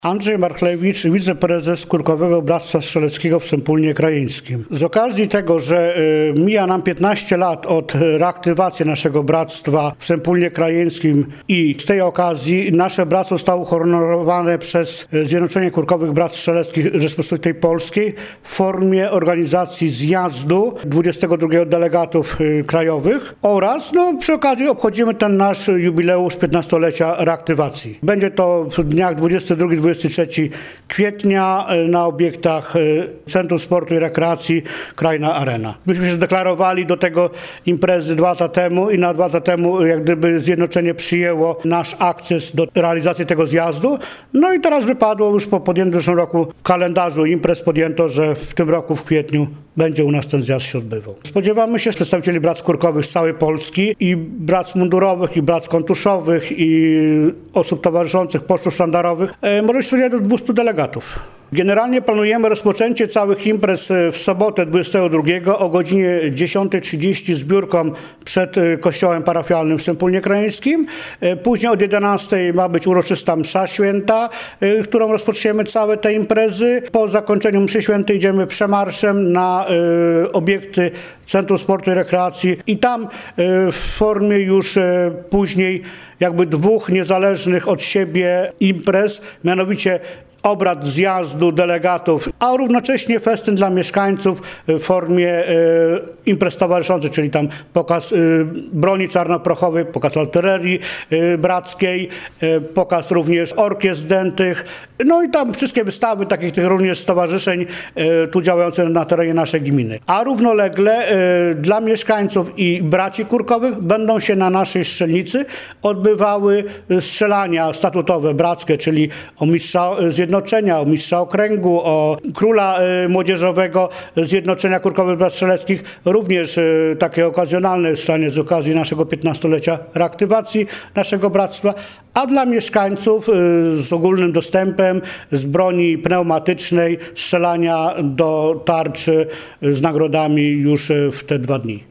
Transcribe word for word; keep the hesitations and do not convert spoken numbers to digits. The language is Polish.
Andrzej Marchlewicz, wiceprezes Kurkowego Bractwa Strzeleckiego w Sępólnie Krajeńskim. Z okazji tego, że y, mija nam piętnaście lat od reaktywacji naszego bractwa w Sępólnie Krajeńskim i z tej okazji nasze bractwo zostało uhonorowane przez Zjednoczenie Kurkowych Bractw Strzeleckich Rzeczypospolitej Polskiej w formie organizacji zjazdu dwudziestu dwóch delegatów y, krajowych oraz no, przy okazji obchodzimy ten nasz jubileusz piętnastolecia reaktywacji. Będzie to w dniach dwudziestego drugiego do dwudziestego trzeciego kwietnia na obiektach Centrum Sportu i Rekreacji Krajna Arena. Myśmy się zdeklarowali do tego imprezy dwa lata temu i na dwa lata temu jak gdyby Zjednoczenie przyjęło nasz akces do realizacji tego zjazdu. No i teraz wypadło już po podjętym w zeszłym roku w kalendarzu imprez podjęto, że w tym roku w kwietniu będzie u nas ten zjazd się odbywał. Spodziewamy się przedstawicieli bractw kurkowych z całej Polski i bractw mundurowych, i bractw kontuszowych, i osób towarzyszących, pocztów sztandarowych. E, może się spodziewać do dwustu delegatów. Generalnie planujemy rozpoczęcie całych imprez w sobotę dwudziestego drugiego o godzinie dziesiątej trzydzieści zbiórką przed kościołem parafialnym w Sępólnie Krajeńskim. Później od jedenastej ma być uroczysta msza święta, którą rozpoczniemy całe te imprezy. Po zakończeniu mszy świętej idziemy przemarszem na y, obiekty Centrum Sportu i Rekreacji i tam y, w formie już y, później jakby dwóch niezależnych od siebie imprez, mianowicie obrad zjazdu delegatów, a równocześnie festyn dla mieszkańców w formie e, imprez towarzyszących, czyli tam pokaz e, broni czarnoprochowej, pokaz artylerii e, brackiej, e, pokaz również orkiestr dętych, no i tam wszystkie wystawy takich tych również stowarzyszeń e, tu działających na terenie naszej gminy. A równolegle e, dla mieszkańców i braci kurkowych będą się na naszej strzelnicy odbywały strzelania statutowe brackie, czyli o mistrza zjednoczenia, o mistrza okręgu, o króla y, młodzieżowego Zjednoczenia Kurkowych Bractw Strzeleckich, również y, takie okazjonalne strzelanie z okazji naszego piętnastolecia reaktywacji naszego bractwa, a dla mieszkańców y, z ogólnym dostępem z broni pneumatycznej strzelania do tarczy y, z nagrodami już y, w te dwa dni.